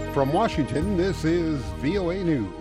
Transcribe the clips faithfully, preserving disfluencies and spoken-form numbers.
From Washington, this is V O A News.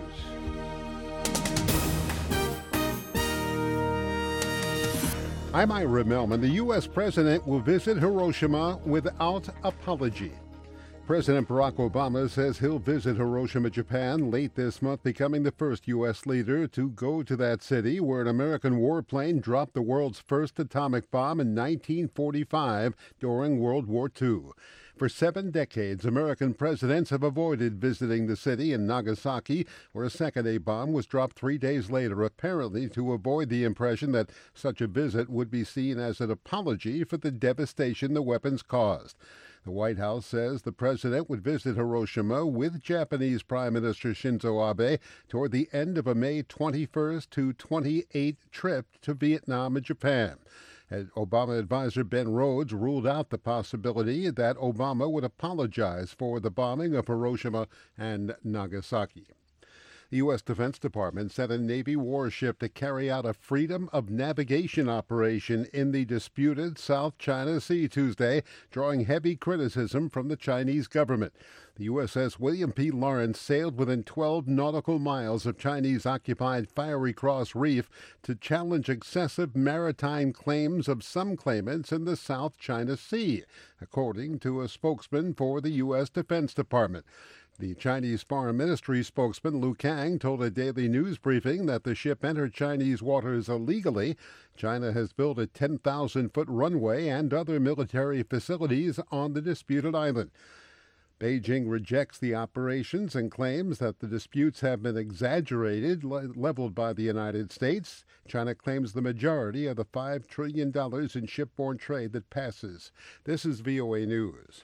I'm Ira Melman. The U S president will visit Hiroshima without apology. President Barack Obama says he'll visit Hiroshima, Japan late this month, becoming the first U S leader to go to that city where an American warplane dropped the world's first atomic bomb in nineteen forty-five during World War Two. For seven decades, American presidents have avoided visiting the city in Nagasaki, where a second A-bomb was dropped three days later, apparently to avoid the impression that such a visit would be seen as an apology for the devastation the weapons caused. The White House says the president would visit Hiroshima with Japanese Prime Minister Shinzo Abe toward the end of a May twenty-first to twenty-eighth trip to Vietnam and Japan. Obama advisor Ben Rhodes ruled out the possibility that Obama would apologize for the bombing of Hiroshima and Nagasaki. The U S Defense Department sent a Navy warship to carry out a freedom of navigation operation in the disputed South China Sea Tuesday, drawing heavy criticism from the Chinese government. The U S S William P. Lawrence sailed within twelve nautical miles of Chinese-occupied Fiery Cross Reef to challenge excessive maritime claims of some claimants in the South China Sea, according to a spokesman for the U S Defense Department. The Chinese Foreign Ministry spokesman Lu Kang told a daily news briefing that the ship entered Chinese waters illegally. China has built a ten thousand foot runway and other military facilities on the disputed island. Beijing rejects the operations and claims that the disputes have been exaggerated, le- leveled by the United States. China claims the majority of the five trillion dollars in shipborne trade that passes. This is V O A News.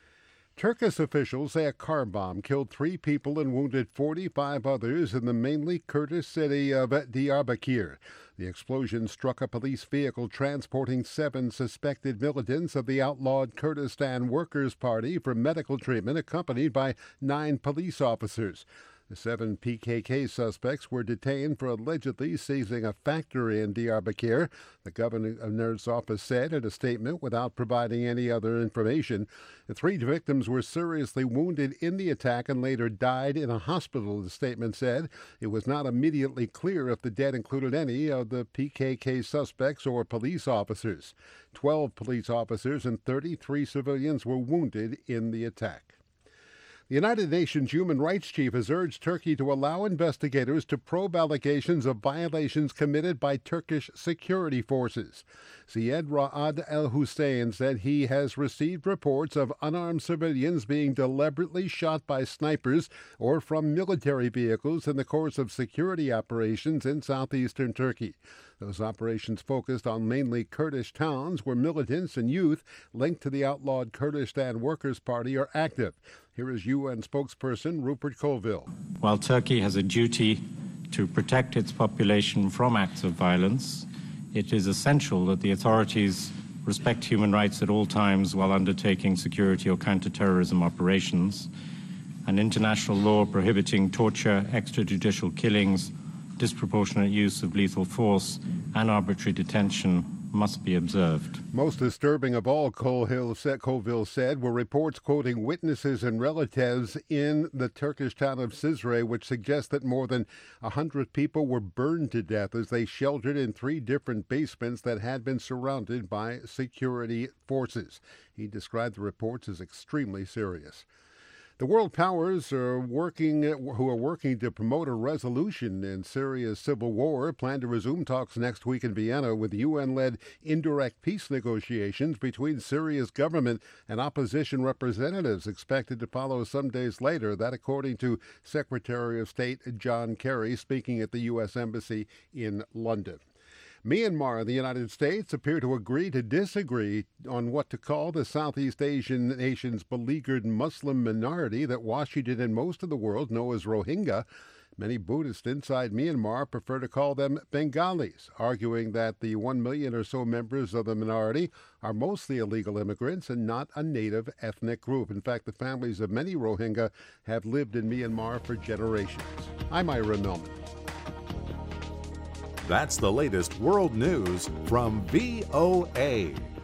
Turkish officials say a car bomb killed three people and wounded forty-five others in the mainly Kurdish city of Diyarbakir. The explosion struck a police vehicle transporting seven suspected militants of the outlawed Kurdistan Workers' Party for medical treatment, accompanied by nine police officers. The seven P K K suspects were detained for allegedly seizing a factory in Diyarbakir, the governor's office said in a statement without providing any other information. The three victims were seriously wounded in the attack and later died in a hospital, the statement said. It was not immediately clear if the dead included any of the P K K suspects or police officers. Twelve police officers and thirty-three civilians were wounded in the attack. The United Nations Human Rights Chief has urged Turkey to allow investigators to probe allegations of violations committed by Turkish security forces. Ziad Ra'ad al-Hussein said he has received reports of unarmed civilians being deliberately shot by snipers or from military vehicles in the course of security operations in southeastern Turkey. Those operations focused on mainly Kurdish towns where militants and youth linked to the outlawed Kurdistan Workers' Party are active. Here is U N spokesperson Rupert Colville. While Turkey has a duty to protect its population from acts of violence, it is essential that the authorities respect human rights at all times while undertaking security or counterterrorism operations. An international law prohibiting torture, extrajudicial killings, disproportionate use of lethal force, and arbitrary detention must be observed. Most disturbing of all, Colville said, were reports quoting witnesses and relatives in the Turkish town of Cizre, which suggest that more than one hundred people were burned to death as they sheltered in three different basements that had been surrounded by security forces. He described the reports as extremely serious. The world powers are working, who are working to promote a resolution in Syria's civil war plan to resume talks next week in Vienna with U N-led indirect peace negotiations between Syria's government and opposition representatives expected to follow some days later. That according to Secretary of State John Kerry speaking at the U S Embassy in London. Myanmar and the United States appear to agree to disagree on what to call the Southeast Asian nation's beleaguered Muslim minority that Washington and most of the world know as Rohingya. Many Buddhists inside Myanmar prefer to call them Bengalis, arguing that the one million or so members of the minority are mostly illegal immigrants and not a native ethnic group. In fact, the families of many Rohingya have lived in Myanmar for generations. I'm Ira Melman. That's the latest world news from V O A.